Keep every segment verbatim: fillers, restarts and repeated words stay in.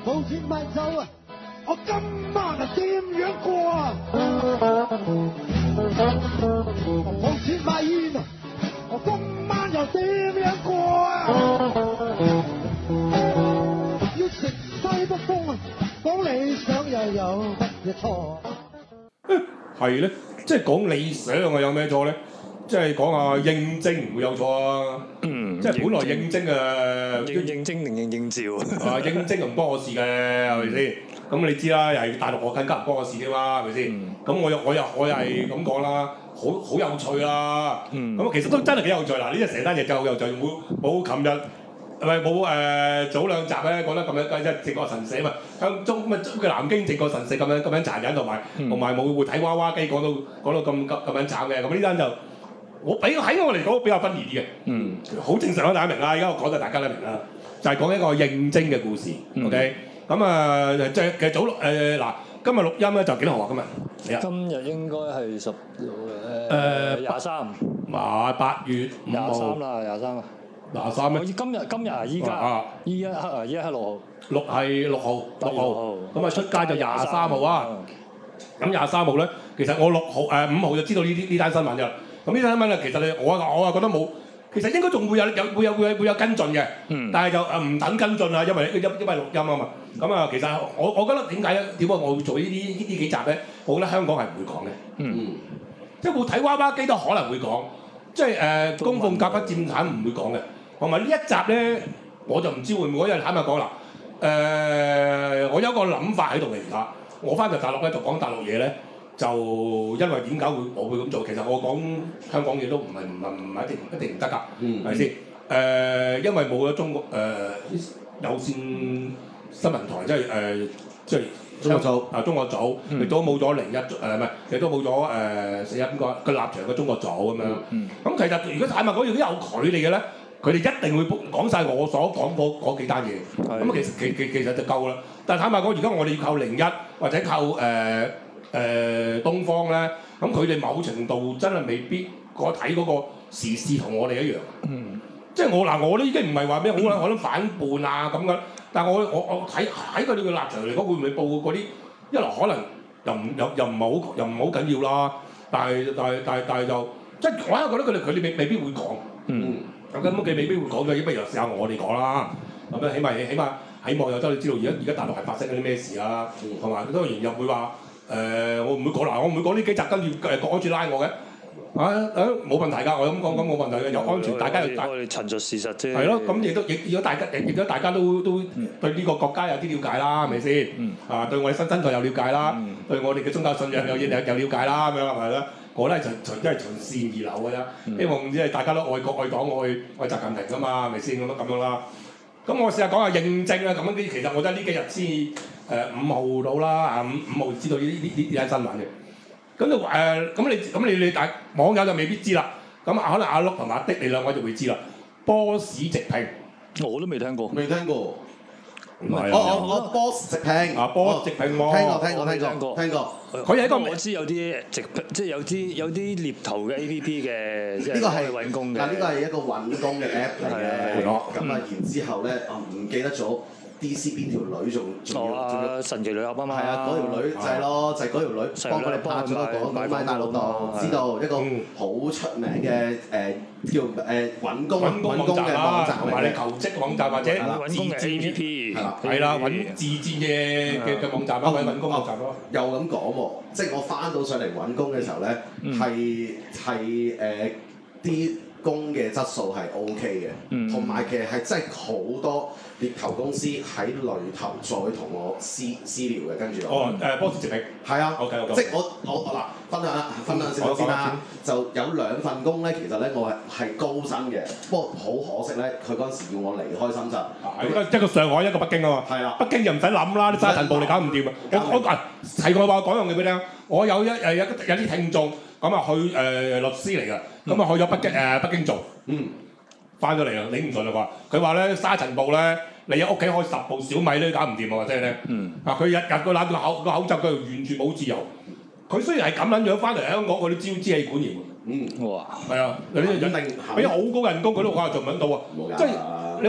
冇錢買酒啊！我今晚啊點樣過啊？冇錢買煙啊！我今晚又點樣過啊？要食西北風啊！講理想又有乜嘢錯？ 係咧，即係講理想啊，有咩錯咧？即係講下應徵唔會有錯啊！ 嗯， 即係本來應徵啊， 應應徵定應應召啊，應徵又唔關我事嘅，係咪先？咁你知啦，又係大陸我更加唔關我事嘅嘛，係咪先？咁我又我又我又係咁講啦，好好有趣啦！咁其實都真係幾有趣嗱，呢隻成單嘢真係好有趣，冇冇琴日。係咪冇誒早兩集咧講得咁樣，即係靖國神社嘛？向中乜嘅南京靖國神社咁樣咁樣殘忍，同埋同埋冇活體娃娃機講到講到咁咁咁樣慘嘅。咁呢單就我俾喺我嚟講比較分離啲嘅，嗯，好正常啦，大家明啦。而家我講就大家都明啦，就係、是、講一個應徵嘅故事。嗯、OK，咁啊即係其實早誒嗱，今日錄音咧就幾多號啊？今日今日應該係十誒廿三， 啊八月廿三啦，廿三啊。 廿三咩？ 今日今日啊，依家依一刻啊，依一刻六號， 六係六號，六號，咁啊出街就廿三號啊。咁廿三號咧，其實我六號誒五號就知道呢啲呢單新聞㗎。咁呢單新聞咧，其實你我我啊覺得冇，其實應該仲會有有會有會有會有跟進嘅。嗯。但係就誒唔等跟進啊，因為因因為錄音啊嘛。咁啊，其實我我覺得點解咧？點解我會做呢啲呢啲幾集咧？我覺得香港係唔會講嘅。嗯。即係活體娃娃機都可能會講，即係誒供奉甲不佔產唔會講嘅。同埋呢一集咧，我就唔知會唔會，因為坦白講啦，誒、呃，我有一個諗法喺度嘅而家，我翻到大陸咧就講大陸嘢咧，就因為點解會我會咁做？其實我講香港嘢都唔係唔係唔係一定一定唔得㗎，係咪先？誒，因為冇咗中國誒、呃、有線新聞台，即係誒、呃、即係中國組啊，中國組亦都冇咗零一誒唔係，亦都冇咗誒四一邊個個立場嘅中國組咁樣。咁、嗯嗯、其實如果坦白講，如果有佢哋嘅咧。佢哋一定會講晒我所講嗰嗰幾單嘢，咁其實其其其實就夠啦。但係坦白講，而家我哋要靠零一或者靠誒誒、呃呃、東方咧，咁佢哋某程度真係未必我睇嗰個時事同我哋一樣。嗯，即係我嗱，我都已經唔係話咩好啦，我都反叛啊咁嘅。但係我我我睇喺佢哋嘅立場嚟講，會唔會報嗰啲一來可能又唔又又唔係好又唔好緊要啦。但係但係但係但係就即係我係覺得佢哋佢哋未未必會講。嗯。咁根本佢未必會講嘅，不如試下我哋講啦。咁樣起碼起碼喺網友周你知道而家而家大陸係發生緊啲咩事啦。同埋當然又會話誒、呃，我唔會講嗱，我唔會講呢幾集跟住誒國安處拉我嘅。啊啊冇問題㗎，我咁講咁冇問題嘅，有安全大家又我哋陳述事實啫。 係咯，咁亦都亦如果大家亦都大家都都對呢個國家有啲了解啦，係咪先？啊，對我哋新生代有了解啦，嗯、對我哋嘅宗教信仰有有有了解啦，咁樣係咪咧？我咧就純真係從善而流嘅啫，希望即係大家都愛國愛黨愛愛習近平㗎嘛，係咪先咁樣咁樣啦？咁我試下講下認證啦，咁樣啲其實我覺得呢幾日先誒五號到啦，啊五五號知道呢呢呢呢單新聞嘅。咁就誒咁你咁你你大網友就未必知啦，咁可能阿碌同埋阿的你兩位就會知啦。波士直聘我都未聽過， 未聽過。 唔係我我我波士直聘啊，波士直聘喎， 聽過聽過聽過聽過。 佢係一個我知有啲直聘，即係有啲有啲獵頭嘅 A P P 嘅，即係可以揾工嘅。 嗱呢個係一個揾工嘅 app 嚟嘅。咁啊然之後咧，我唔記得咗。D C 邊條女仲仲要仲要神奇女俠啊嘛， 係啊，嗰條女就係咯，就係嗰條女幫佢哋拍咗個廣告喺大陸度，知道一個好出名嘅誒叫誒揾工揾工嘅網站， 同埋你求職網站或者揾工嘅 A P P， 係啦，揾自薦嘅嘅嘅網站啦，揾揾工網站咯。 又咁講喎，即係我翻到上嚟揾工嘅時候咧，係係誒啲工嘅質素係 O K 嘅，同埋其實係真係好多。獵頭公司喺裏頭再同我私私聊嘅，跟住我哦誒波士直聘係啊 ，OK OK， 即係我我嗱分享分享少少先啦，就有兩份工咧，其實咧我係係高薪嘅，不過好可惜咧，佢嗰陣時要我離開深圳， 一個上海一個北京啊嘛， 係啊， 北京就唔使諗啦，啲沙塵暴你搞唔掂啊！我我啊提過話講樣嘢俾你聽，我有一誒有有啲聽眾咁啊去誒律師嚟㗎，咁啊去咗北京誒北京做，嗯。翻咗嚟啦，頂唔順啦啩！佢話咧沙塵暴咧，你喺屋企開十部小米都搞唔掂喎，即係咧。嗯。啊！佢日日個攬個口個口罩，佢完全冇自由。佢雖然係咁撚樣翻嚟香港，佢都招支氣管炎。嗯。哇！係啊，有啲人定俾好高人工，佢都話做唔撚到啊！即係你話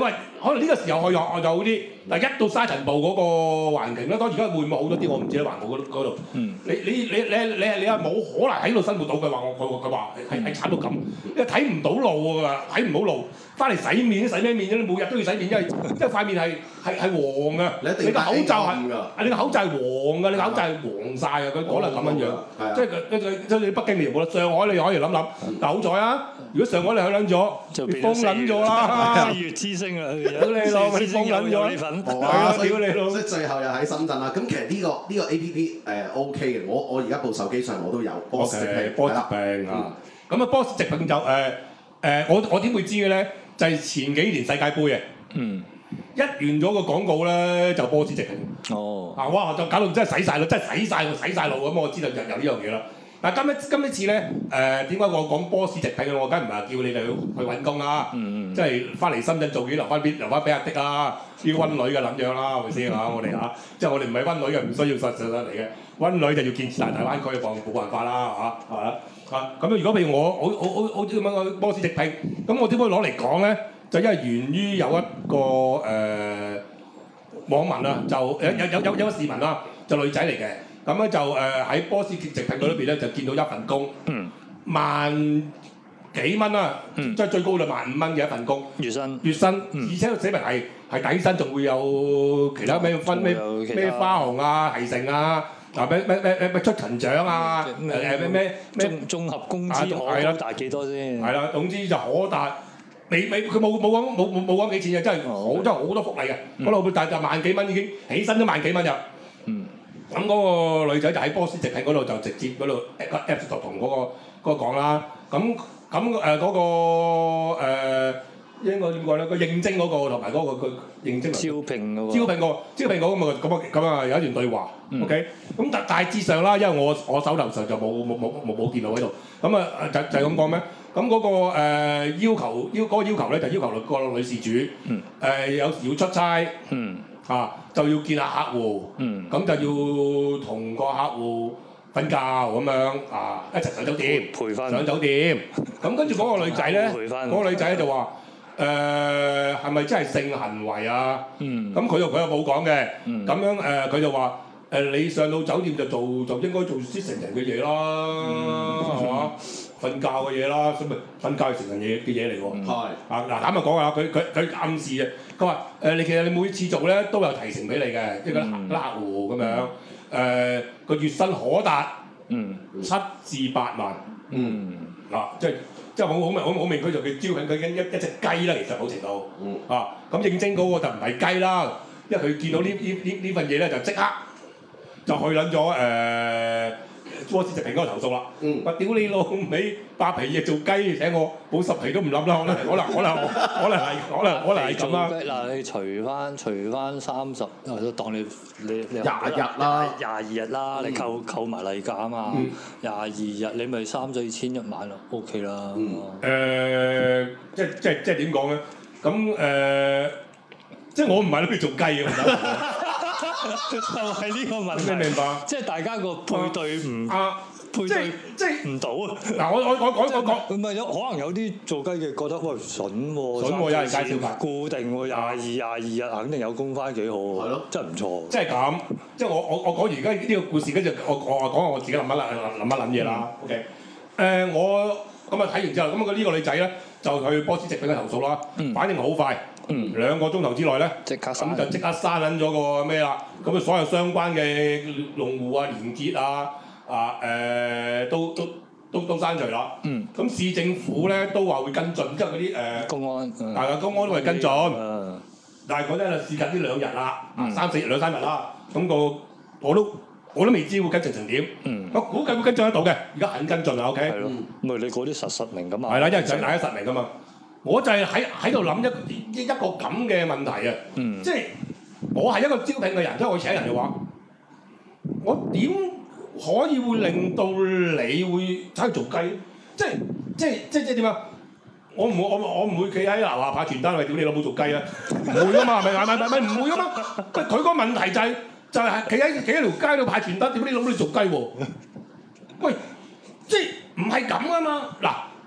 可能呢個時候我又我就好啲。但一到沙塵暴嗰個環境咧，當然而家會唔會好咗啲？我唔知啦，環保嗰度。嗯。你你你你你你係冇可能喺度生活到嘅話，我佢佢話係係慘到咁，因為睇唔到路㗎，睇唔到路。翻嚟洗面洗咩面啫？你每日都要洗面，因為因為塊面係係係黃㗎。你一定你個口罩係你個口罩係黃㗎，你個口罩係黃晒㗎。佢可能咁樣樣，即係佢即係你北京你冇得，上海你可以諗諗。但好彩啊！如果上海你去撚咗，你封撚咗啦， 四月之星啊！ 屌你老味，封撚咗，係啊！屌你老， 即係最後又喺深圳啦。咁其實呢個呢個 A P P 誒 O K 嘅，我我而家部手機上我都有波士直聘， 波士直聘啊！咁啊，波士直聘就誒誒，我我點會知嘅咧？就係前幾年世界盃嘅，嗯，一完咗個廣告咧就波士直聘，哦，啊哇就搞到真係洗晒腦，真係洗晒洗晒腦咁，我知道就有呢樣嘢啦。但係今一今一次咧，誒點解我講波士直聘嘅？我梗係唔係叫你哋去去揾工啦，嗯嗯，即係翻嚟深圳做嘢留翻邊留翻俾阿的啦，要溫女嘅撚樣啦，係咪先啊？我哋嚇，即係我哋唔係溫女嘅，唔需要實實實嚟嘅，溫女就要建設大大灣區，冇冇辦法啦嚇，係嘛？啊咁如果譬如我我我我我咁樣個波士直聘，咁我點可以攞嚟講咧？就因為源於有一個誒、呃、網民啊，就有有有有有個市民啦，就女仔嚟嘅，咁咧就誒喺、呃、波士直聘嗰裏邊咧就見到一份工，嗯、萬幾蚊啦，嗯、即係最高就萬五蚊嘅一份工，月薪月薪，嗯、而且個寫明係係底薪，仲會有其他咩分咩咩花紅啊、提成啊。嗱咩咩咩咩出勤獎啊，誒咩咩咩綜合工資可達幾多先？ 係啦，總之就可達，未未佢冇冇講冇冇冇講幾錢嘅，真係好真係好多福利嘅。嗰度但係萬幾蚊已經起薪都萬幾蚊入。嗯。咁嗰個女仔就喺波士直聘嗰度就直接嗰度 Apps 度同嗰個嗰個講啦。咁咁誒嗰個誒。應該點講咧？個應徵嗰個同埋嗰個佢應徵招聘嗰個招聘個招聘嗰個咁啊咁啊咁啊有一段對話、嗯、，OK。咁大大致上啦，因為我我手頭上就冇冇冇冇冇電腦喺度，咁啊就就係咁講咩？咁嗰、嗰個、呃、要求要嗰、嗰個要求咧就要求個女事主，誒、嗯呃、有時要出差，嗯、啊就要見下客戶，咁、嗯、就要同個客戶瞓覺咁樣啊，一齊上酒店，陪瞓上酒店。咁跟住嗰個女仔咧，嗰個女仔咧就話。誒係咪真係性行為啊？咁佢又佢又冇講嘅，咁、嗯、樣誒佢、呃、就話誒、呃、你上到酒店就做就應該做啲成人嘅嘢啦，係嘛、嗯？瞓覺嘅嘢啦，咁咪瞓覺係成人嘢嘅嘢嚟喎。係、嗯、啊嗱，坦白講啊，佢佢佢暗示嘅，佢話誒你其實你每次做咧都有提成俾你嘅，即係嗰啲客戶咁樣，誒個、呃、月薪可達七至八萬，嗯嗱即係。即係好好明好好明，佢就叫招聘佢一一一隻雞啦，其實某程度，嗯、啊咁應徵嗰個就唔係雞啦，因為佢見到呢呢呢呢份嘢咧就即刻就去撚咗誒波士直聘嗰個投訴啦。我屌你老味，八皮嘢做雞請我，冇十皮都唔諗啦，可能可能可能可能係可能可能係咁啦。 嗱你除翻除翻三十，都當你你你廿日啦， 廿二日啦，你扣扣埋例假啊嘛，廿二日你咪三四千一晚咯 ，OK 啦。 誒即即即點講咧？咁誒即我唔係諗住做雞嘅。 就係呢個問題， 你明白？ 即係大家個配對唔啊， 配對即係唔到啊！ 嗱，我我我講我講， 唔係有可能有啲做雞嘅覺得喂筍喎， 筍喎有人介紹埋， 固定喎廿二廿二日肯定有工返幾好喎，係咯，真係唔錯。 即係咁，即係我我我講完而家呢個故事，跟住我我我講我自己諗一諗諗一諗嘢啦。OK，誒我咁啊睇完之後，咁啊呢個女仔咧就去波士直聘嘅投訴啦，反應好快。嗯，兩個鐘頭之內咧，咁就即刻刪撚咗個咩啦？咁啊，所有相關嘅用戶啊、連結啊、啊誒、呃、都都都都刪除啦。嗯，咁市政府咧都話會跟進，即係嗰啲誒公安，係啊，公安都係跟進。嗯，但係嗰陣就試緊呢兩日啦，嗯、三四日兩三日啦。咁、那個我都我都未知會跟進成點。嗯，我估計會跟進得到嘅，而家肯跟進啊 ，OK。係咯， 咪你嗰啲實實名咁啊？係啦，因為就大家實名噶嘛。我就係喺喺度諗一一個咁嘅問題啊！嗯、即係我係一個招聘嘅人，即係我請人嘅話，我點可以會令到你會走去做雞？即係即係即係即係點啊？我唔會我我唔會企喺樓下派傳單，喂屌你老母做雞啊！唔會噶嘛，係咪係咪咪唔會噶嘛？喂，佢個問題就係、是、就係企喺企喺條街度派傳單，點解你老母你做雞喎？喂，即係唔係咁啊嘛？嗱。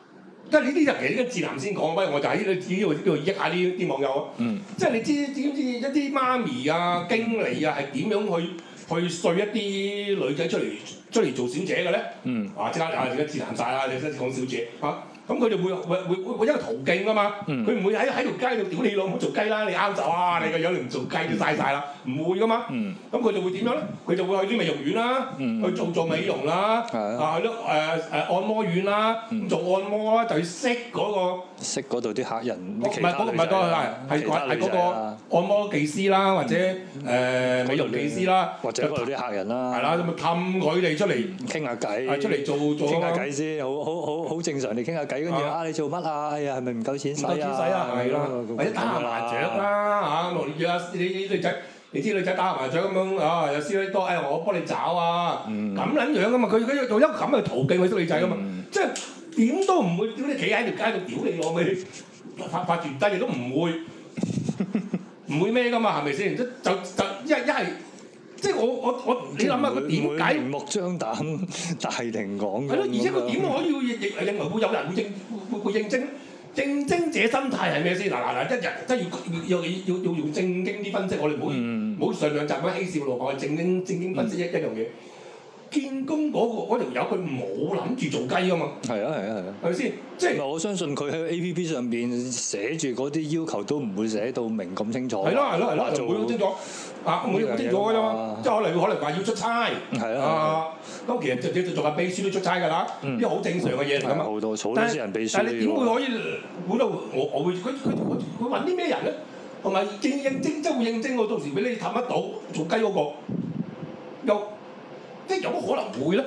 即係呢啲就其實呢個智男先講，不過我就喺呢度呢度益下呢啲網友啊。嗯。即係你知知唔知一啲媽咪啊、經理啊係點樣去去說一啲女仔出嚟出嚟做小姐嘅咧？嗯。啊！即刻啊！而家智男晒啦！你先講小姐啊！咁佢哋會會會會一個途徑㗎嘛，佢唔會喺喺條街度屌你老母做雞啦，你啱就啊，你個樣你唔做雞都嘥晒啦，唔會㗎嘛。咁佢哋會點樣咧？佢就會去啲美容院啦，去做做美容啦，啊去啲誒誒按摩院啦，做按摩啦，就要識嗰個識嗰度啲客人。 唔係嗰個唔係嗰個係係係嗰個按摩技師啦，或者誒美容技師啦， 或者嗰度啲客人啦。 係啦，咁咪氹佢哋出嚟傾下偈， 出嚟做做傾下偈先，好好好好正常，你傾下偈。跟住啊，你做乜啊？哎呀，係咪唔夠錢使啊？唔夠錢使啊，係啦，或者打下麻雀啦嚇，落住啊！你你女仔，你知女仔打下麻雀咁樣啊，有師奶多，誒我幫你找啊，咁撚樣噶嘛，佢佢用一個咁嘅途徑去識女仔噶嘛，即係點都唔會屌你企喺條街度屌你攞咪發發傳單亦都唔會唔會咩噶嘛，係咪先？即就就一一係。即係我我我，你諗下佢點解明目張膽大庭廣眾？係咯，而且佢點可以認認認為會有人會應會會應徵？應徵者心態係咩先？嗱嗱嗱，一日真係要要要要要用正經啲分析，我哋唔好唔好上兩集咁嬉笑怒罵，正經正經分析一一樣嘢。見工嗰個嗰條友佢冇諗住做雞噶嘛？係啊係啊係啊，係咪先？即係我相信佢喺 A P P 上邊寫住嗰啲要求都唔會寫到明咁清楚。係咯係咯係咯，就唔會好清楚啊，唔會好清楚㗎啫嘛。即係可能可能話要出差係啊，咁其實就就做下秘書都出差㗎啦，呢個好正常嘅嘢嚟㗎嘛。好多好多私人秘書。但係你點會可以估到我我會佢佢佢佢揾啲咩人咧？同埋應應徵即係會應徵我到時俾你氹得到做雞嗰個又。即係有冇可能會咧？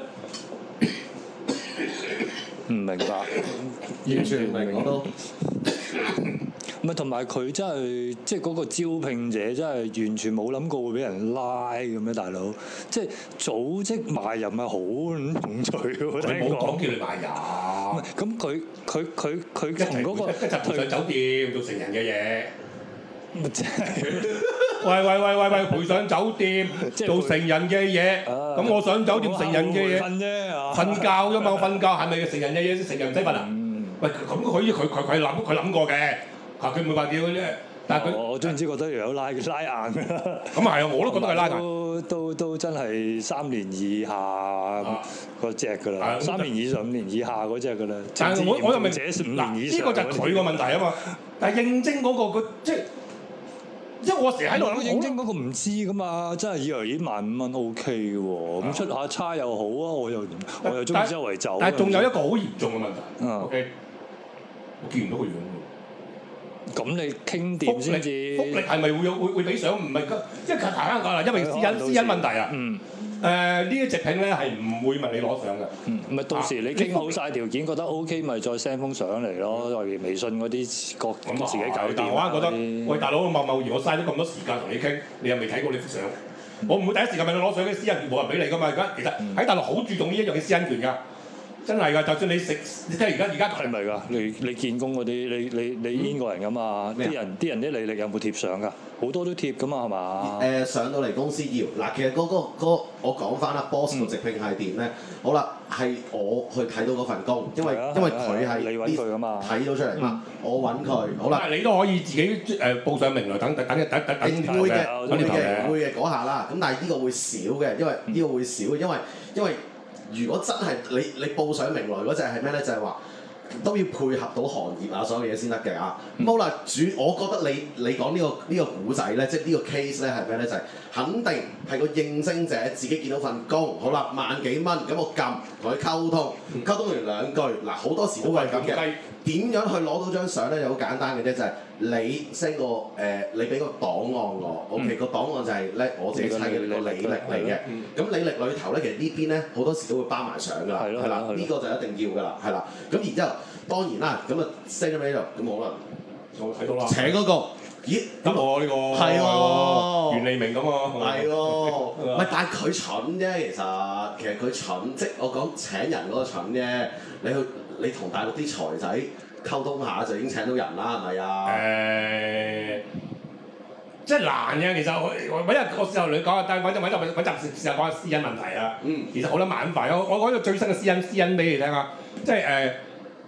唔明白，完全唔明我都。唔係同埋佢真係即係嗰個招聘者真係完全冇諗過會俾人拉咁樣，大佬。即係組織賣淫係好重罪喎。你冇講叫你賣淫。唔係咁佢佢佢佢同嗰個一齊陪上酒店做成人嘅嘢。咪即係，喂喂喂喂喂，陪上酒店做成人嘅嘢，咁我上酒店成人嘅嘢，瞓啫，瞓覺啫嘛，我瞓覺係咪成人嘅嘢？成人唔使瞓啊？喂，咁佢佢佢佢諗佢諗過嘅，嚇佢唔會話屌啫，但係佢我總之覺得有拉拉硬㗎。咁啊係啊，我都覺得係拉硬。都都都真係三年以下嗰隻㗎啦，三年以上五年以下嗰隻㗎啦。但係我我又咪嗱，呢個就係佢個問題啊嘛。但係應徵嗰個佢即係。因為我成日喺度諗，應徵嗰個唔知噶嘛，真係以為呢萬五蚊 O K 嘅喎，咁出下差又好啊，我又我又中意周圍走。但係仲有一個好嚴重嘅問題 ，O K，我見唔到個樣喎。咁你傾掂先至。福利係咪會有會會俾相？唔係，因為大家講啦，因為私隱私隱問題啊。嗯。誒呢啲直聘咧係唔會問你攞相嘅。嗯。咪到時你傾好晒條件，覺得 O K，咪再 send 封相嚟咯，例如微信嗰啲各自己搞掂。但係我覺得，喂大佬貿貿然，我嘥咗咁多時間同你傾，你又未睇過你幅相，我唔會第一時間問你攞相嘅，私隱權冇人俾你㗎嘛。而家其實喺大陸好注重呢一樣嘅私隱權㗎。真係㗎，就算你食，你睇而家而家係咪㗎？你你見工嗰啲，你你你煙過人㗎嘛？啲人啲人啲履歷有冇貼相㗎？好多都貼㗎嘛，係嘛？誒上到嚟公司要嗱，其實嗰個嗰我講翻啦 ，boss 個直聘係點咧？好啦，係我去睇到嗰份工，因為因為佢係你揾佢㗎嘛，睇到出嚟嘛，我揾佢，好啦。但係你都可以自己誒報上名來等等等等等等會嘅，會嘅，會嘅嗰下啦。咁但係呢個會少嘅，因為呢個會少嘅，因為因為。如果真係你你報上名來嗰隻係咩咧？就係話都要配合到行業啊，所有嘢先得嘅啊。咁好啦，主我覺得你你講呢個呢個古仔咧，即係呢個 case 咧係咩咧？就係肯定係個應徵者自己見到份工，好啦，萬幾蚊，咁我撳同佢溝通，溝通完兩句，嗱好多時都係咁嘅。點樣去攞到張相咧？就好簡單嘅啫，就係你 send 個誒，你俾個檔案我 ，OK 個檔案就係咧我自己砌嘅個履歷嚟嘅。咁履歷裏頭咧，其實呢邊咧好多時都會包埋相㗎啦，係啦，呢個就一定要㗎啦，係啦。咁然之後當然啦，咁啊 send 咗俾你度，咁可能我睇到啦。請嗰個，咦？咁我呢個係喎，袁利明咁啊，係喎。唔係，但係佢蠢啫，其實其實佢蠢，即係我講請人嗰個蠢啫。你去你同大陸啲財仔溝通下就已經請到人啦，係咪啊？誒，即係難嘅，其實我我揾日個時候你講下，但係揾就揾就揾集試下講下私隱問題啊。嗯，其實好得麻煩。我我講個最新嘅私隱私隱俾你聽啊，即係誒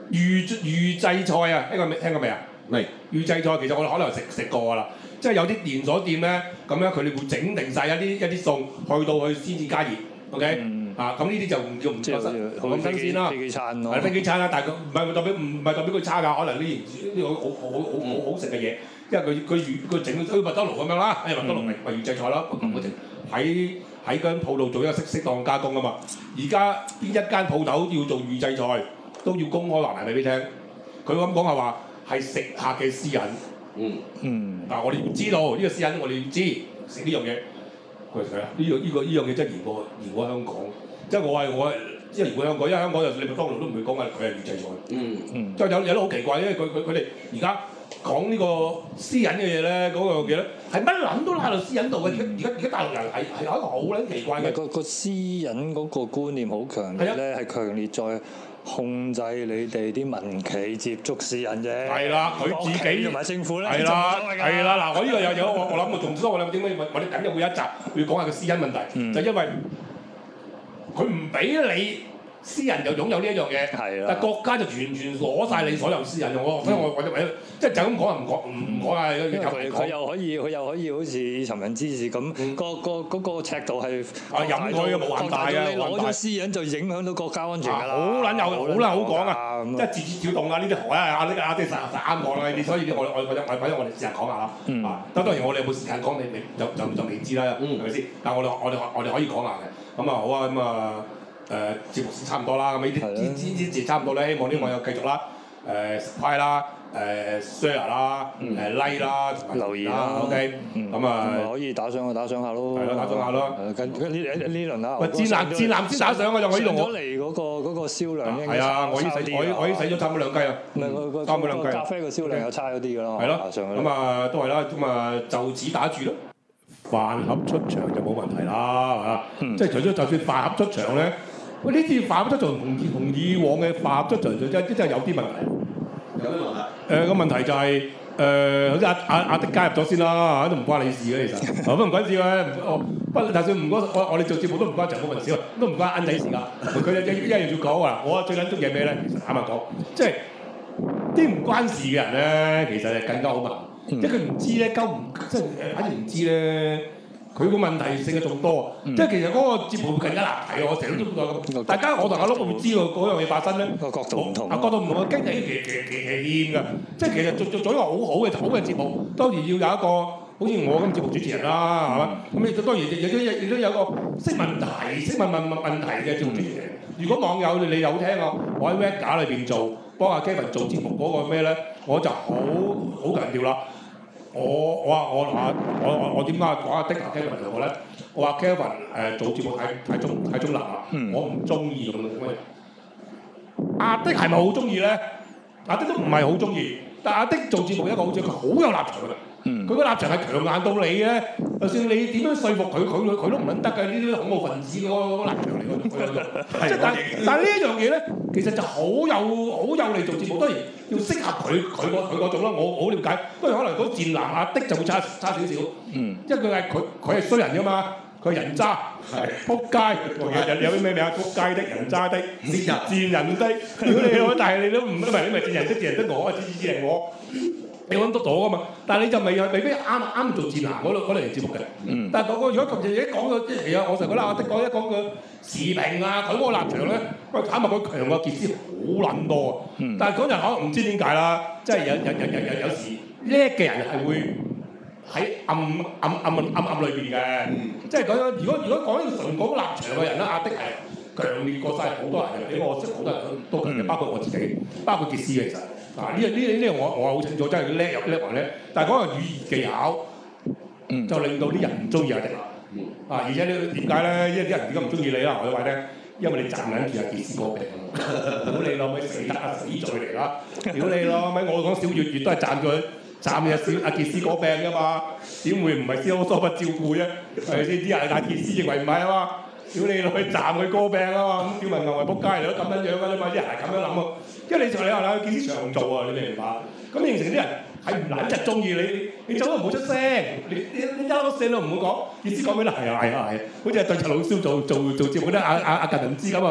預預製菜啊，聽過未？聽過未啊？ 未預製菜其實我哋可能食食過㗎啦，即係有啲連鎖店咧，咁樣佢哋會整定晒一啲一啲餸，去到去先至加熱 ，OK？、嗯、啊，咁呢啲就唔叫唔夠新，好新鮮啦。 飛機餐咯， 係飛機餐啦，但係佢唔係代表唔係代表佢差㗎，可能呢啲好好好好好好食嘅嘢，因為佢佢預佢整好似麥當勞咁樣啦，誒麥當勞咪咪預製菜咯，佢整喺喺間鋪度做一個適適當加工啊嘛。而家邊一間鋪頭要做預製菜，都要公開話埋俾你聽。佢咁講係話係食客嘅私隱。嗯嗯。但係我哋要知道呢、呢個私隱，我哋要知食呢樣嘢。佢係啊，呢樣呢個呢樣嘢真係嚴過嚴過香港。即係我係我係，即係嚴過香港，因為香港就你麥當勞都唔會講話佢係預製菜。嗯嗯。即係有有啲好奇怪，因為佢佢佢哋而家講呢個私隱嘅嘢咧，嗰樣嘢咧係乜撚都拉到私隱度嘅。而家而家大陸人係係有一個好撚奇怪嘅。 個個私隱嗰個觀念好強烈咧，係強烈在控制你哋啲民企接觸私隱啫。係啦，佢自己同埋政府咧。係啦，係啦，嗱，我呢個又有我我諗我仲多我諗點解我哋緊有會一集要講下個私隱問題，嗯、就因為佢唔俾你私人就擁有呢一樣嘢，但係國家就完全攞晒你所有私隱。我所以我我為咗即係就咁講唔講唔唔講啊！佢又可以佢又可以好似尋人之事咁，嗯、個個嗰個尺度係啊飲佢嘅無限大啊！ 你攞咗私隱就影響到國家安全㗎啦！ 好撚有好撚好講啊！即係自主挑動啊！呢啲海啊啊呢個啊啲實實啱講啦！你所以我我我我反正我哋試下講下啦。嗯、啊，當然我哋有冇時間講你未就就就未知啦，係咪先？但係我哋我哋我哋可以講下嘅。咁啊好啊咁啊。誒、呃、節目差唔多啦，咁呢啲呢呢啲節差唔多咧，希望啲網友繼續啦，誒 subscribe 啦，誒 share 啦，誒 like 啦， 留言啦 ，OK，咁啊可以打賞就打賞下咯， 係咯，打賞下咯， 跟跟呢呢呢輪啊， 喂，戰艦戰艦先打賞啊，就我呢度我嚟嗰個嗰個銷量係啊，我已經使我我已經使咗差唔多兩雞啦，差唔多兩雞， 咖啡個銷量又差咗啲㗎啦， 係咯，咁啊都係啦，咁啊就此打住咯。飯盒出場就冇問題啦，係嘛？即係除咗就算飯盒出場咧。喂，呢次飯盒出場同同以往嘅飯盒出場就真真係有啲問題。 有咩問題？誒、 呃、個問題就係、是、誒、呃，好似阿阿阿迪加入咗先啦，都唔關你事嘅其實。都唔關事嘅，哦，不就算唔關我我哋做節目都唔關長毛文事啊，都唔關恩仔事㗎。佢一一一樣要講啊！我最撚中意咩咧？其實坦白講，即係啲唔關事嘅人咧，其實係更加好問。嗯、即係佢唔知咧，鳩唔即係誒，反而唔知咧。佢個問題性嘅仲多，嗯、即係其實嗰個節目更加難睇。我成日都講，大家我同阿碌會知道嗰樣嘢發生咧， 個角度唔同， 啊角度唔同嘅經濟其其其其厭㗎。即係其實做做做一個好好嘅好嘅節目，當然要有一個好似我咁節目主持人啦，係嘛？咁亦當然亦都亦都有個識問題、識問問問問題嘅節目主持人。如果網友你有聽我，我喺 Vega 裏邊做幫阿 Kevin 做節目嗰個咩咧，我就好好強調啦。我我話我話我我我點解講阿的同 Kevin 兩個咧？我話 Kevin 誒、呃、做節目太太中太中立啦，嗯、我唔中意咁樣。阿的係咪好中意咧？阿的都唔係好中意，但阿的做節目一個好似佢好有立場㗎啦。佢個、嗯、立場係強硬到你咧，就算你點樣說服佢，佢佢都唔撚得嘅。呢啲恐怖分子嗰個立場嚟㗎，即係但但係呢一樣嘢咧，其實就好有好有利做節目。當然要適合佢佢個佢嗰種啦。我我好了解，當然可能嗰賤男阿的就會差差少少。嗯，因為佢係佢佢係衰人㗎嘛，佢係人渣，係撲街。有啲咩名啊？撲街的人渣的賤人賤人的。如果你但係你都唔唔係你咪賤人的賤人的我啊，賤賤係我。你揾得到㗎嘛？但係你就未未必啱啱做賤男嗰類嗰類型節目嘅。嗯、但係嗰個如果琴日一講個即係啊，我成日覺得阿的講一講個時評啊，佢嗰個立場咧，喂坦白講強過傑斯好撚多啊。嗯、但係嗰陣可能唔知點解啦，即係有有有有有有時叻嘅人係會喺暗暗暗暗暗暗裏邊嘅。嗯、即係講如果如果講呢個純講立場嘅人咧，阿的係強烈過晒好多人嘅，俾我識好多人都強嘅，包括我自己，包括傑斯其實。嗱呢呢呢呢我我好清楚，真係叻又叻還叻，但係嗰個語言技巧，嗯、就令到啲人唔中意阿迪啦。嗯、啊，而且呢點解咧？因為啲人點解唔中意你啦？我話聽，因為你站緊住阿傑斯嗰邊。屌你老味死得啊死罪嚟啦！屌你老味，我講小月月都係站佢站阿小阿傑斯嗰病㗎嘛，點會唔係斯多蘇不照顧啫？係咪先？啲人阿傑斯認為唔係啊嘛。屌你老味站佢歌病啊嘛，咁屌文牛係仆街嚟都咁樣樣㗎啫嘛，啲人係咁樣諗啊。因為你就你話啦，見啲長做啊，你明唔明白？咁形成啲人係唔撚就中意你，你走都唔好出聲，你你你一粒聲都唔好講，意思講咩咧？係啊係啊係啊，好似係對陳老蕭做做做節目咧，阿阿阿近唔知咁啊，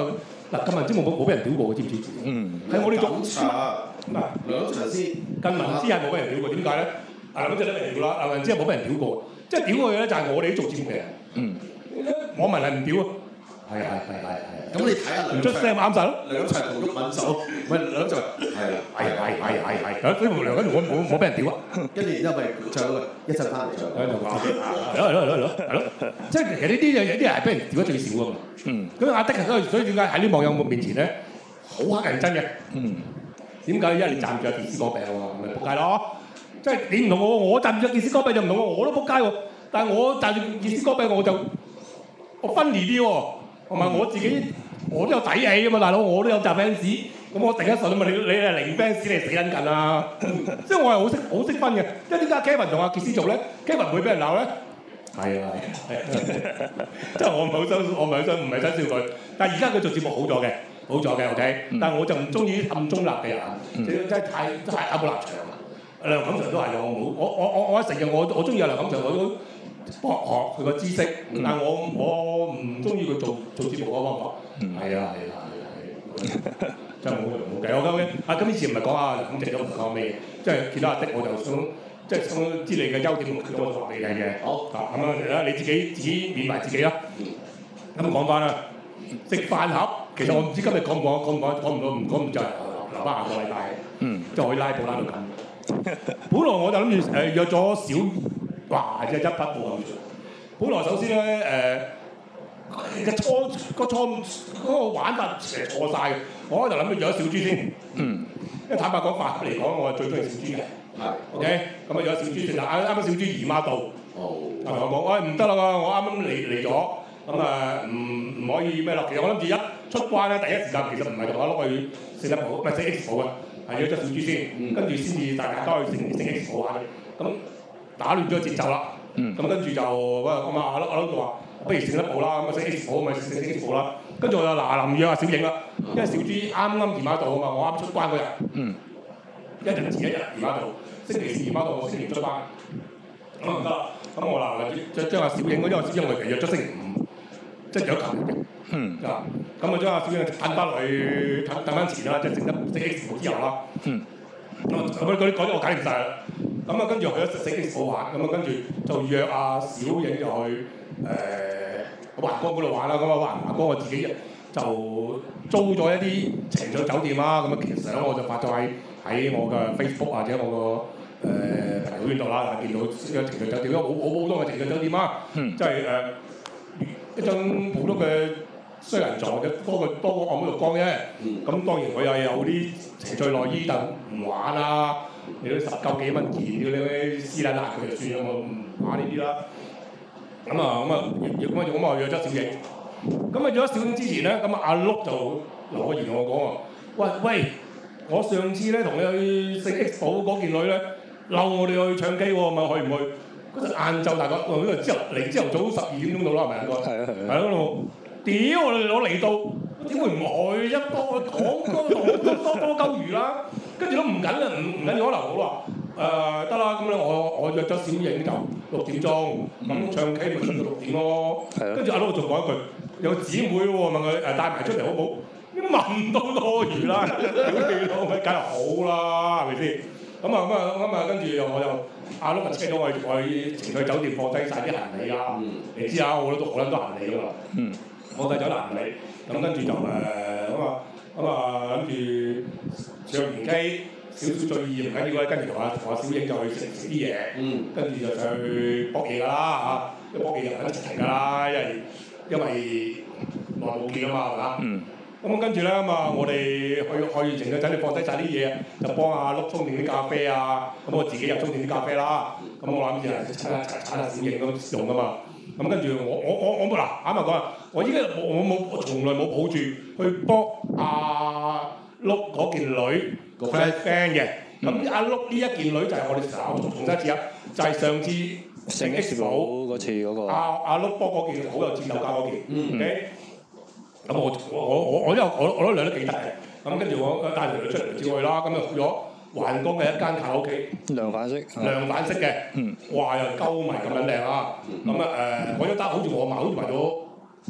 嗱，今日節目冇冇俾人屌過嘅，知唔知？ 嗯。 係我哋做場，唔係兩場先。 近文之係冇俾人屌過，點解咧？啊，嗰隻都俾人屌啦，啊文之係冇俾人屌過，即係屌佢咧就係我哋啲做節目嘅人。 嗯。 網民係唔屌啊？係係係係係。 咁你睇下唔出聲咪啱晒咯。 兩場同毓民手，唔係兩場係啦， 係係係係係。所以無良跟住我冇冇俾人屌啊！ 跟住然之後咪唱個一陣翻嚟唱。 係咯係咯係咯係咯係咯，即係其實呢啲有有啲人係俾人屌得最少㗎嘛。 嗯。 咁阿的所以所以點解喺啲網友面前咧好黑人憎嘅？ 嗯。 點解？因為你站住有傑斯哥病喎，咪仆街咯！即係你唔同我，我站住有傑斯哥病就唔同我，我都仆街喎。但係我站住傑斯哥病我就我分離啲喎，同埋我自己我都有底氣㗎嘛，大佬我都有集 fans，咁我頂一順啊嘛！你你係零 fans 你死撚緊啊！即係我係好識好識分嘅，因為點解 Kevin 同阿傑斯做咧 ？Kevin 唔會俾人鬧咧。係啊，即係我唔係好想，我唔係想，唔係想笑佢。但係而家佢做節目好咗嘅，好咗嘅 OK。但係我就唔中意暗中立嘅人，真係太太冇立場啦。梁錦祥都係嘅，我冇，我我我我承認我我中意阿梁錦祥，我都博學佢個知識，但係我我唔中意佢做做節目嗰個方法。係啊係啊係啊，真係冇冇計。我究竟啊咁以前唔係講阿梁錦祥都唔講咩嘢，即係見到阿的我就想。即係想知你嘅優點同缺點，我同你計嘅。好，啊咁樣嚟啦，你自己自己勉埋自己啦。咁講翻啦，食飯盒，其實我唔知今日講唔講，講唔講，講唔到，唔講唔就留翻下個禮拜。嗯。即係可以拉布拉到咁。本來我就諗住誒約咗小，哇！即係一匹布咁長。本來首先咧誒，嘅初個錯嗰個玩法其實錯曬嘅。我喺度諗住約咗小豬先。嗯。因為坦白講，飯盒嚟講，我係最中意小豬嘅。係 ，OK，咁啊有小豬，嗱啱啱小豬姨媽到，哦，同我講，喂唔得啦喎，我啱啱嚟嚟咗，咁啊唔唔可以咩咯？其實我諗住一出關咧，第一時間其實唔係同我攞去四粒寶，唔係四 X 寶嘅，係約咗小豬先，跟住先至大家都去四四 X 寶玩，咁打亂咗節奏啦，咁跟住就喂咁啊阿阿佬就話，不如四粒寶啦，咁啊四 X 寶咪四四 X 寶啦，跟住我就嗱臨約阿小影啦，因為小豬啱啱姨媽到啊嘛，我啱出關嗰日。一日前一日姨媽度，星期四姨媽度，我星期五出班，咁唔得啦。咁我嗱將將阿小影，因為小影我其實約咗星期五，即係有琴日嘅。嗯。啊，咁我將阿小影褪翻落去，褪褪翻前啦，即係剩得四 X 寶之後啦。嗯。咁啊，嗰啲嗰啲嗰啲我搞掂晒啦。咁啊，跟住去咗四 X 寶玩，咁啊，跟住就約阿小影就去誒華江嗰度玩啦。咁啊，華華江我自己就租咗一啲情趣酒店啦。咁啊，其實相我就發咗喺。喺我嘅 Facebook 或者我個誒朋友圈度啦，見到有情趣酒店，好好好多嘅情趣酒店啊，即係誒一張普通嘅雙人床嘅多個多個按摩浴缸啫。咁、嗯、當然佢又有啲情趣內衣，但唔玩啦。你都十九幾蚊件，叫你私撚辣佢就算啦，我唔玩呢啲啦。咁啊咁啊，咁啊咁啊約咗小影。咁啊約咗小影之前咧，咁啊阿碌就留個言同我講話，喂喂！我上次咧同你去四 X 寶嗰件女咧，嬲我哋去唱 K 喎，問去唔去？嗰陣晏晝大概，嗰度朝頭嚟朝頭早十二點鐘到啦，係咪啊？係啊係啊。係嗰度，屌我哋攞嚟到，點會唔去啫？多講多多多多鳩餘啦，跟住都唔緊啊，唔唔緊要可能我話誒得啦，咁咧我我約咗小影就六點鐘，咁唱 K 咪唱到六點咯。跟住阿佬仲講一句，有姊妹喎，問佢誒帶埋出嚟好唔好？問都多餘啦，屌你老味，梗係好啦，係咪先？咁啊咁啊咁啊，跟住又我又阿碌咪車咗我去我去情趣酒店放低晒啲行李啦。嗯、你知啊，我都好撚多行李㗎嘛。嗯。放低咗行李，咁跟住就誒咁啊咁啊諗住唱完 K， 少少醉意唔緊要咧，跟住同阿同阿小影就去食食啲嘢。嗯。跟住就上去搏嘢㗎啦嚇，一搏嘢又一齊㗎啦，因為因為耐冇見啊嘛，係嘛？嗯。咁跟住咧咁啊，我哋去去情趣酒店放低晒啲嘢，就幫阿碌沖定啲咖啡啊。咁我自己又沖定啲咖啡啦。咁我諗住係擦下擦下小影咁用噶嘛。咁跟住我我我我嗱啱啱講啊，我依家我我冇我從來冇抱住去幫阿碌嗰件女個 friend 嘅。咁阿碌呢一件女就係我哋成日我重重申一次啊，就係上次成 X 寶嗰次嗰個阿阿碌幫嗰件好有戰鬥感嗰件。OK。咁我我我我我因為我我都兩都記得嘅，咁跟住我帶條女出嚟照佢啦，咁就去咗環江嘅一間卡拉 OK，量販式，量販式嘅，嗯，哇又溝埋咁樣靚啦，咁啊誒，嗰一單好似我買好似賣咗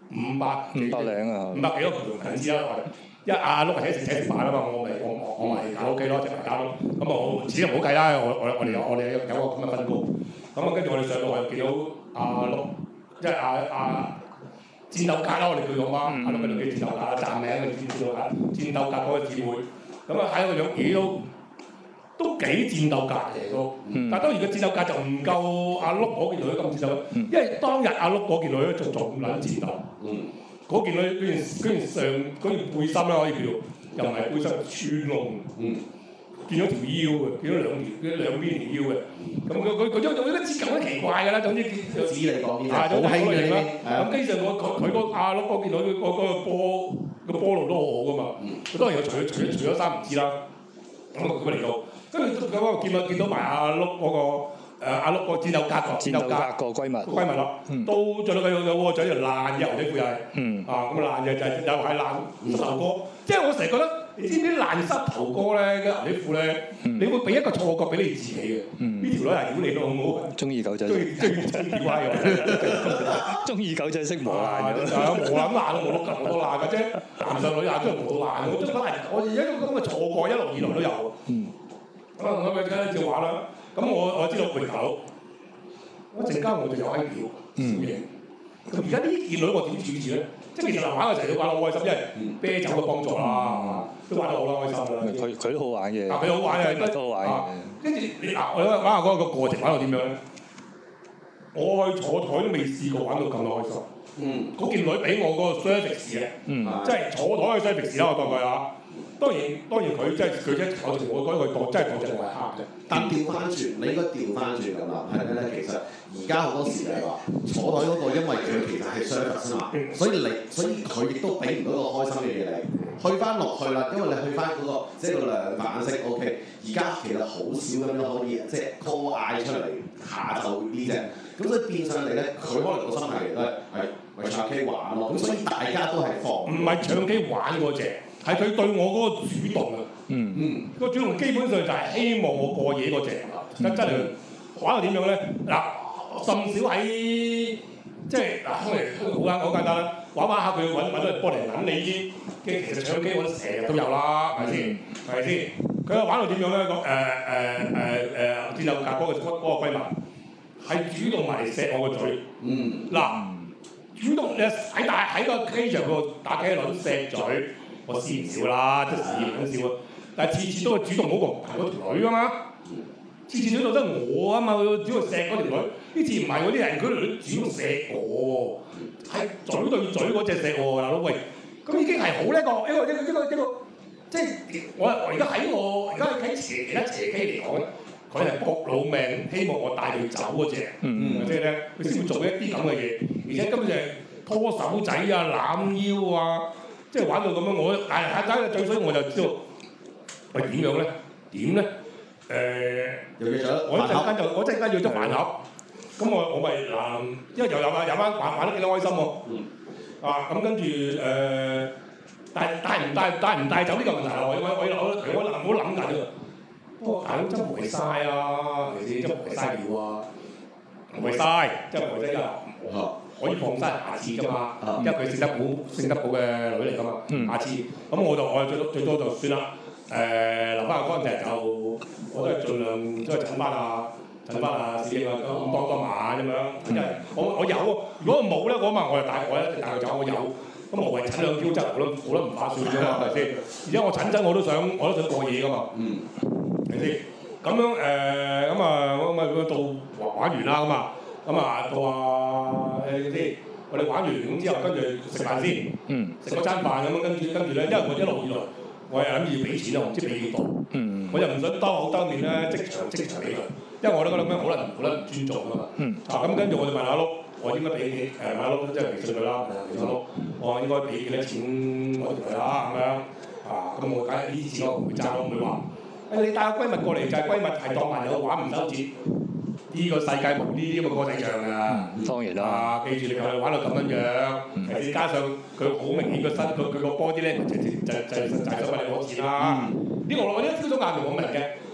五百五百零啊， 五百幾咯，唔知啦。因為阿碌係請請食飯啊嘛，我咪我我我咪搞 OK 咯，即係打咯。咁啊，我自己唔好計啦，我我我哋有我哋有有個咁嘅分工。咁啊，跟住我哋上到去見到阿碌，即係阿阿戰鬥格啦，我哋叫做嘛，阿碌喺度叫戰鬥格，站名嘅戰鬥格，戰鬥格嗰個姊妹。咁啊，睇個樣幾都都幾戰鬥格嚟都。但係當然個戰鬥格就唔夠阿碌嗰件女咁戰鬥，因為當日阿碌嗰件女咧就仲撚戰鬥。嗰件女嗰件嗰件上嗰件背心啦，可以叫又唔係背心，穿窿，嗯，見咗條腰嘅，見咗兩條，兩邊條腰嘅。咁佢佢佢都佢都節感都奇怪㗎啦，總之有指你講邊啊， 好興嘅啦。咁基本上我佢佢個阿碌嗰件女嗰嗰個波個波路都好好㗎嘛。佢當然有除咗除咗除咗衫唔知啦。咁佢嚟到，跟住咁我見到見到埋阿碌嗰個。誒阿碌個戰鬥格個戰鬥格個閨蜜， 閨蜜咯，都着到佢有個仔條爛嘅牛仔褲又係，啊咁爛嘅就係又係爛膝頭哥，即係我成日覺得，你知唔知爛膝頭哥咧嘅牛仔褲咧，你會俾一個錯覺俾你自己嘅，呢條女係屌你咯，好唔好？ 中意狗仔， 中意中意中意屌閪嘅， 中意狗仔識磨爛嘅， 係啊磨爛爛都磨到咁多爛嘅啫，男上女下都係磨到爛，我真係我而家咁嘅錯覺一路以來都有，咁啊咁咪梗係照玩啦。咁我我知道佢頭，我陣間我就有閪料小型。咁而家呢件女我點處置咧？即係其實玩嘅時候都玩得好開心，因為啤酒嘅幫助啦，都玩得好啦開心啦。 佢佢都好玩嘅， 啊佢好玩嘅， 都好玩嘅。 跟住你嗱，我玩下嗰個過程玩到點樣咧？我去坐台都未試過玩到咁開心。嗯，嗰件女俾我嗰個 service 嘅，即係坐台嘅 service 啦，我當佢啊。當然當然佢即係佢即係我我覺得佢當真係當正我係黑啫。 但調翻轉，你應該調翻轉咁啦，係咩咧？其實而家好多時係話坐台嗰個，因為佢其實係 service 啊嘛，所以你所以佢亦都俾唔到一個開心嘅嘢你。去翻落去啦，因為你去翻嗰、那個即係個量販式 O K。而家其實好少咁樣可以即係 call 嗌出嚟下晝呢隻，咁所以變相嚟咧，佢可能個心態其實係為唱 K 玩咯。咁所以大家都係放。 唔係唱 K 玩嗰隻。係佢對我嗰個主動啊，嗯嗯，個主動基本上就係希望我過夜嗰隻，真真係玩到點樣咧？嗱，甚少喺即係嗱，好簡好簡單啦，玩玩下佢揾揾咗波嚟揾你啲嘅，其實唱 K 我成日都有啦，係咪先？係咪先？佢玩到點樣咧？個誒誒誒誒戰鬥格嗰個嗰個閨蜜係主動埋嚟錫我個嘴，嗯，嗱，主動誒喺大喺個 K 場度打機輪錫嘴。我試唔少啦，即係試唔少啊！但係次次都係主動嗰個唔係嗰條女啊嘛，次次都覺得我啊嘛，佢主動錫嗰條女。呢次唔係嗰啲人，佢條女主動錫我喎，係嘴對嘴嗰隻錫我大佬喂，咁已經係好呢個一個一個一個一個，即係我我而家喺我而家喺斜其他斜 K 嚟講咧，佢係搏老命希望我帶佢走嗰隻，即係咧佢先會做一啲咁嘅嘢，而且根本就係拖手仔啊、攬腰啊。即係玩到咁樣，我但係下仔最衰我就知道，喂點樣咧？點咧？誒，我一陣間就我一陣間要執飯盒，咁我我咪嗱，因為又有玩有玩玩玩得幾多開心喎。啊，咁跟住誒，帶帶唔帶帶唔帶走呢個問題我我我我我唔好諗緊㗎。不過大佬真係嘥啊，其實真係嘥料啊，唔係嘥，真係唔係嘥。可以放生下次㗎嘛，因為佢聖德堡聖德堡嘅女嚟㗎嘛，下次咁我就我最多最多就算啦，誒留翻個乾淨就我都係盡量即係襯翻啊襯翻啊師兄啊咁當當晚咁樣，因為我我有喎，如果我冇咧嗰晚我就帶我一帶佢走，我有咁無謂襯兩嬌質，我都我都唔划算啫嘛，係咪先？而家我襯真我都想我都想過夜㗎嘛，係咪先？咁樣誒咁啊咁啊到玩完啦咁啊。咁啊，到啊誒啲，我哋玩完咁之後，跟住食飯先，食嗰餐飯咁樣，跟住跟住咧，因為我一路以來，我係諗住要俾錢啊，我唔知俾幾多，我就唔想兜口兜面咧，即場即場俾佢，因為我都覺得咁樣好難好難唔尊重啊嘛。啊咁跟住我就問阿碌，我應該俾幾誒阿碌即係微信佢啦，微信碌，我應該俾幾多錢嗰條女啦咁樣，啊咁我梗係呢次我唔會爭，我唔會話，誒你帶個閨蜜過嚟就係閨蜜係當朋友玩唔收錢。呢個世界冇呢啲咁嘅歌仔唱㗎，當然啦。記住你佢玩到咁樣樣，係加上佢好明顯個身，佢佢個 body 咧就就就就就係想問你攞錢啦。呢個我我一挑咗眼眉我明嘅，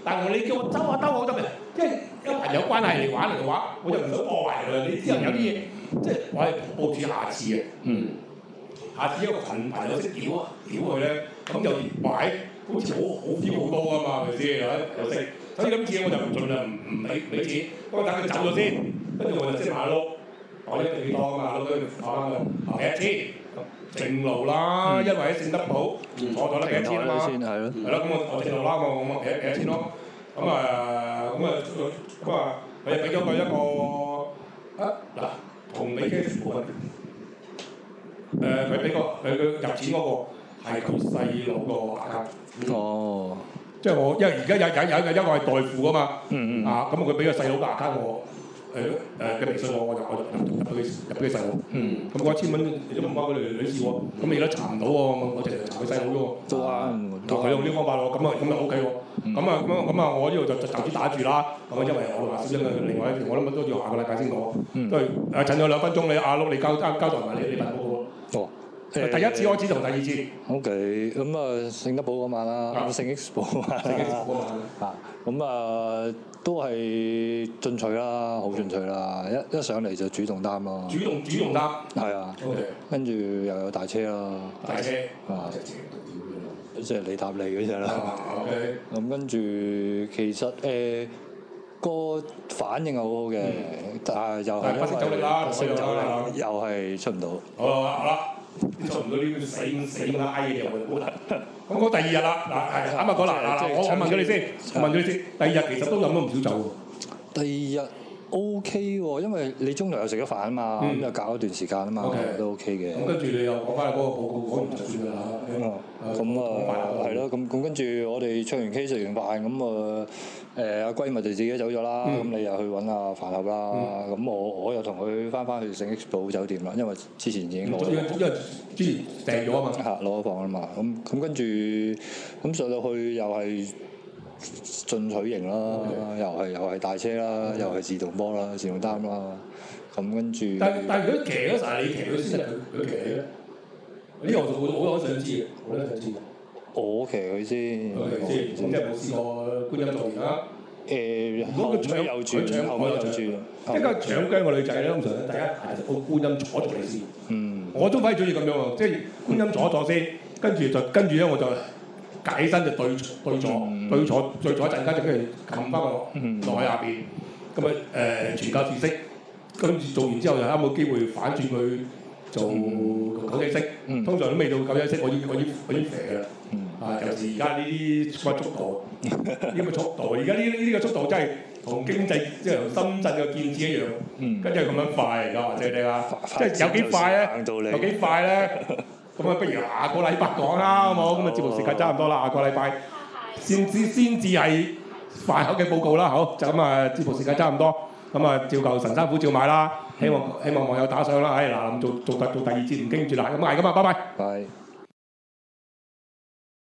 但係你叫我周下兜好得嘅，即係因為朋友關係嚟玩嚟嘅話，我就唔想破壞佢。你之後有啲嘢，即係我係佈置下次嘅。嗯。下次一個群朋友識屌啊屌佢咧，咁就擺好似好好 feel 好多啊嘛，係咪先？有識，所以今次我就盡量唔唔俾俾錢，我等佢走咗先，跟住我就先買碌，我一定幾多啊嘛，碌跟住放翻佢俾一千，正路啦，因為喺聖德堡坐咗啦俾一千啊嘛，係咯，係咯，咁我我正路啦，我我俾俾一千咯，咁啊咁啊咁啊，佢又俾咗佢一個啊嗱，同美基冇分別。誒佢俾個佢佢入錢嗰個係佢細佬個牙卡。哦。即係我，因為而家有有有有一個係代付噶嘛。嗯嗯。啊，咁佢俾個細佬牙卡我，誒誒嘅微信我，我就我就入入俾入俾佢細佬。嗯。咁嗰一千蚊你都唔包佢女女士喎，咁你而家查唔到喎，我淨係查佢細佬啫喎。都啱。佢用呢個方法咯，咁啊咁就 O K 喎。咁啊咁啊咁啊，我呢度就就暫時打住啦。咁啊，因為我話小英嘅另外一條，我諗都要下個禮拜先攞。嗯。都係誒，趁咗兩分鐘，你阿碌你交交交代埋你你份報告。哦，第一次開始同第二次。O K，咁啊，聖德堡嗰晚啦，聖 X 堡嗰晚。聖 X 堡嗰晚。啊，咁啊，都係進取啦，好進取啦，一一上嚟就主動擔咯。主動主動擔。係啊。O K。跟住又有大車啦。大車。啊。即係你搭你嗰隻啦。O K。咁跟住其實誒。個反應係好好嘅，但係又係不勝酒力啦，不勝酒力又係出唔到。好啦，好啦，出唔到呢啲死死咁拉嘅嘢，我覺得。咁講第二日啦，嗱係啱啱講啦，嗱我我問咗你先，我問咗你先，第二日其實都飲咗唔少酒喎。第二日 OK 喎，因為你中途又食咗飯啊嘛，咁又隔咗段時間啊嘛，都 OK 嘅。咁跟住你又講翻嗰個報告講完就算㗎啦。咁啊係咯，咁咁跟住我哋唱完 K 食完飯咁啊。誒阿閨蜜就自己走咗啦，咁你又去揾阿飯盒啦，咁我我又同佢翻返去聖 X 堡酒店啦，因為之前已經攞，因為之前訂咗啊嘛，嚇攞咗房啊嘛，咁咁跟住咁上到去又係進取型啦，又係又係大車啦，又係自動波啦，自動擔啦，咁跟住。但但如果騎嗰時係你騎佢先係佢佢騎你咧？呢個我就好好想知嘅，好想知。我騎佢先，我騎先，即係冇試過觀音座蓮啦。誒，如果佢搶右轉，後尾右轉，即係搶姜個女仔咧，通常咧第一係個觀音坐住你先。嗯。我都反而中意咁樣喎，即係觀音坐坐先，跟住就跟住咧我就趌起身就對對坐，對坐對坐一陣間就跟住冚翻個落去下邊，咁啊誒傳教士式，跟住做完之後就啱冇機會反轉佢做九仔式，通常都未到九仔式，我已我已我已經肥㗎啦。啊！尤其而家呢啲速度，呢個速度，而家呢呢個速度真係同經濟即係同深圳嘅建設一樣，跟住咁樣快而家話俾你聽啊！即係有幾快咧？有幾快咧？咁啊，不如下個禮拜講啦，好冇？咁啊，節目時間差唔多啦，下個禮拜先至先至係飯盒嘅報告啦，好就咁啊！節目時間差唔多，咁啊，照舊神山虎照買啦，希望希望網友打賞啦，唉嗱，做做做第二節唔經住啦，咁係咁啊，拜拜。拜。